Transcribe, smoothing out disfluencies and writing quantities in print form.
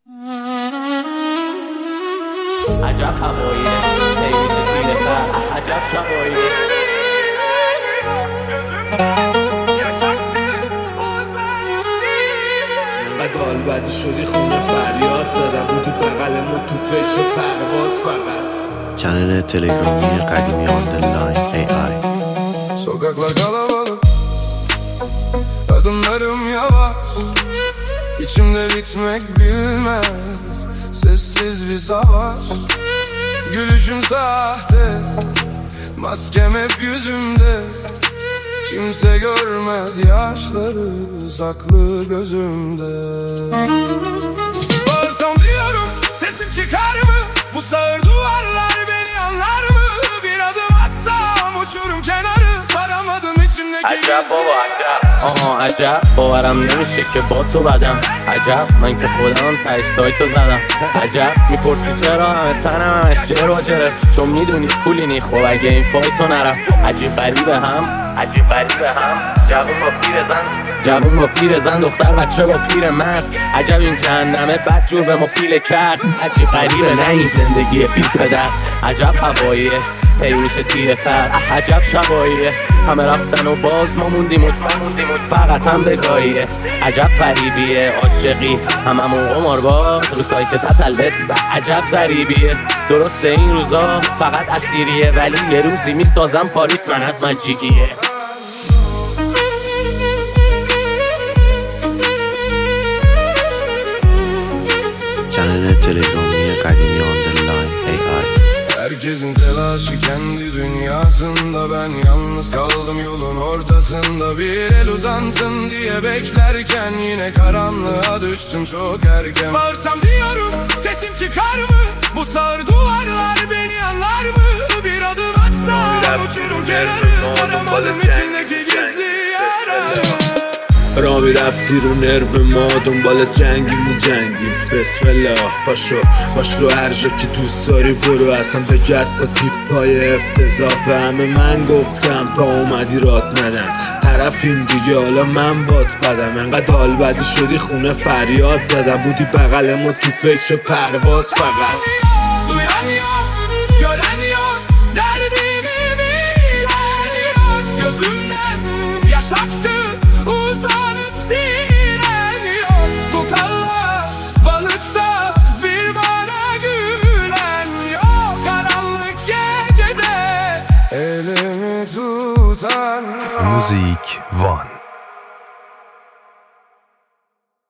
عجب هواییه نمیشه دیره تر، عجب شباییه. انقدر حال بدی شدی خونه فریاد زدم، بودی بغلمو تو فکر پرواز فقط. چنل تلگرامی قدیمی آندرلاین AI. Sokaklar kalabalık, adımlarım yavaş, İçimde bitmek bilmez sessiz bir savaş. Gülüşüm sahte, maskem hep yüzümde, kimse görmez yaşları saklı gözümde. Bağırsam diyorum, sesim çıkar mı? Bu sağır duvarlar beni anlar mı? Bir adım atsam uçurum kenarı, saramadım içimdeki عجب بابا عجب، آها عجب باورم نمیشه که با تو بدم. عجب من که خودم تهش سایتو زدم. عجب میپرسی چرا همه تنم همش جر و جره، چون میدونی پولی نی. خب اگه این فایتو نرفت عجیب غریبه هم، عجیب غریبه هم. جوون با پیر زن، دختر بچه با پیر مرد. عجب این جهنمه بد جور به ما پیله کرد. عجیب غریبه نه این زندگی بی پدر. عجب هواییه هی میشه تیره تر، عجب شباییه همه رفتن و باز ما موندیم فقط هم بگاهیه. عجب فریبیه عاشقی هممون قمارباز رو سایت تتلبت و عجب ضریبیه. درسته این روزا فقط اسیریه، ولی یه روزی میسازم پاریس من از مجیگیه. چنل تلگرامی قدیمی آندرلاین AI. Herkesin telaşı kendi dünyasında, ben yalnız kaldım yolun ortasında. Bir el uzansın diye beklerken yine karanlığa düştüm çok erken. Bağırsam diyorum, sesim çıkar mı? Bu sağır duvarlar beni anlar mı? Bir adım atsam uçurum kenarı, saramadım içimdeki gizli yara. را میرفتی رو نرو ما، دنبال جنگی میجنگیم. بسم الله پاشو باش رو هر جا که دوست داری برو، اصلا بگرد با تیپای افتضاح. به همه من گفتم تا اومدی رات ندن، طرفیم دیگه حالا من بات بدم. انقدر حال بدی شدی خونه فریاد زدم، بودی بغلمو تو فکر پرواز فقط.